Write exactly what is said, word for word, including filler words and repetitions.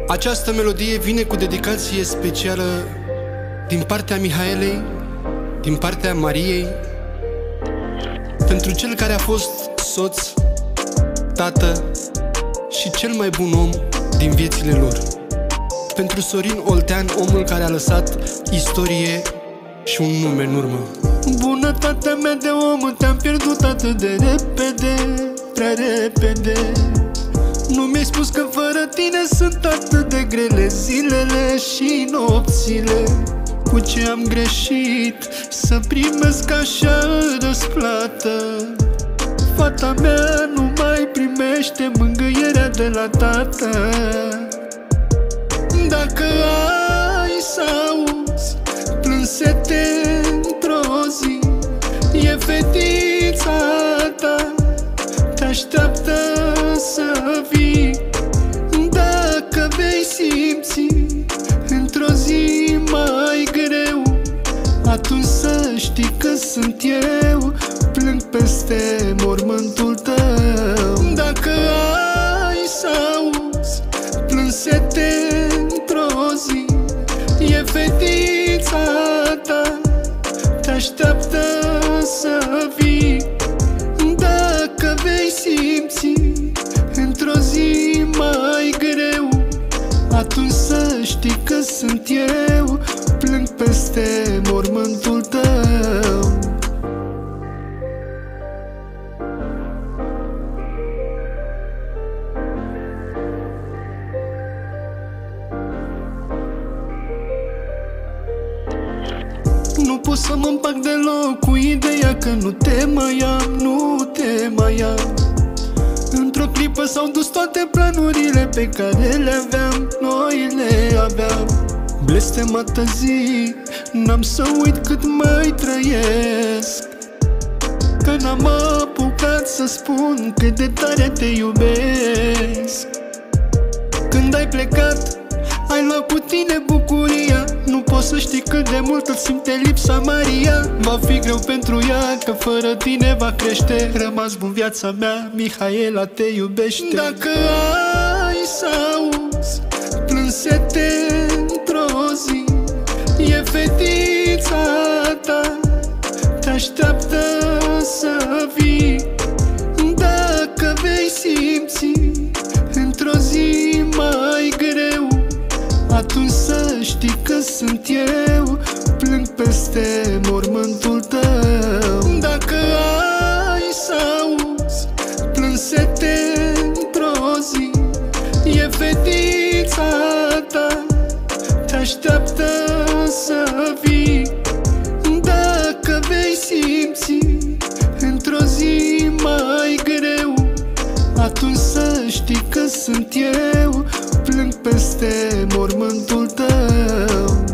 Această melodie vine cu dedicație specială din partea Mihaelei, din partea Mariei, pentru cel care a fost soț, tată și cel mai bun om din viețile lor. Pentru Sorin Oltean, omul care a lăsat istorie și un nume în urmă. Bunătatea mea de om, te-am pierdut atât de repede, prea repede. Nu mi-ai spus că fără tine sunt atât de grele zilele și nopțile. Cu ce am greșit să primesc așa răsplată? Fata mea nu mai primește mângâierea de la tată. Dacă ai să auzi plânsete într-o zi, e fetița ta, te așteaptă să vii. Dacă vei simți într-o zi mai greu, atunci să știi că sunt eu, plâng peste mormântul tău. Dacă ai să auzi plânsete într-o zi, e fetița ta, te așteaptă să vii. Dacă vei simți într-o zi mai greu, atunci să știi că sunt eu, plâng peste mormântul tău. Nu pot să mă împac deloc cu ideea că nu te mai am, nu te mai am. Într-o clipă s-au dus toate planurile pe care le aveam, noi le aveam. Blestemată zi, n-am să uit cât mai trăiesc, că n-am apucat să spun cât de tare te iubesc. Când ai plecat, ai luat cu tine bucuria, nu poți să știi cât de mult îți simte lipsa Maria. Va fi greu pentru ea, că fără tine va crește. Rămas bun viața mea, Mihaela te iubește. Dacă ai să auzi plânsete într-o zi, e fetița ta, te așteaptă să vii. Dacă vei simți într-o zi mai greu, atunci să știi că sunt eu, plâng peste mormântul tău. Dacă ai să auzi plânsete într-o zi, e fetița ta, te așteaptă să vii. Dacă vei simți într-o zi mai greu, atunci să știi că sunt eu, plâng peste mormântul tău.